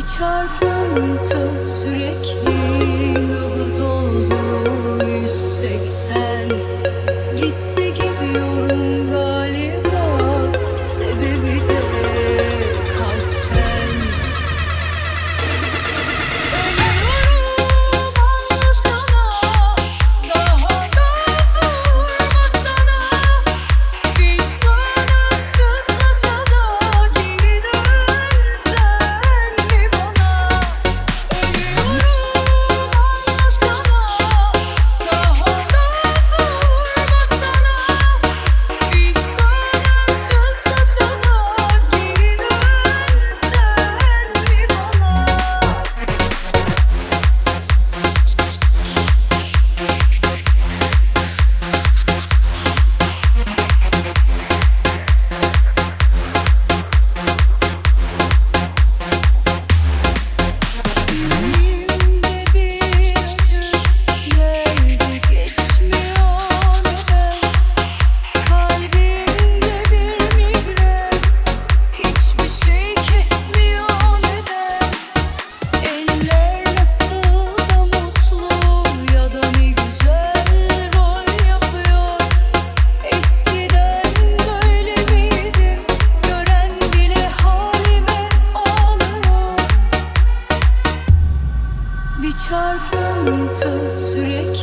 çarpıntı sürekli nabız oldu 180. Gitti gidiyorum galiba, sebebi de kalpten. Ölüyorum anlasana, daha da vurmasana. Vicdanım sızlasa da geri dönsen mi bana? Ölüyorum anlasana, daha da vurmasana. Vicdanım sızlasa da geri dönsen mi bana? Yüreğimde bir acı yerde geçmiyor neden? Kalbimde bir migren hiçbir şey kesmiyor neden? Eller nasıl da mutlu ya da ne güzel rol yapıyor. Eskiden böyle miydim? Gören bile halime ağlıyor. Bir çarpıntı sürekli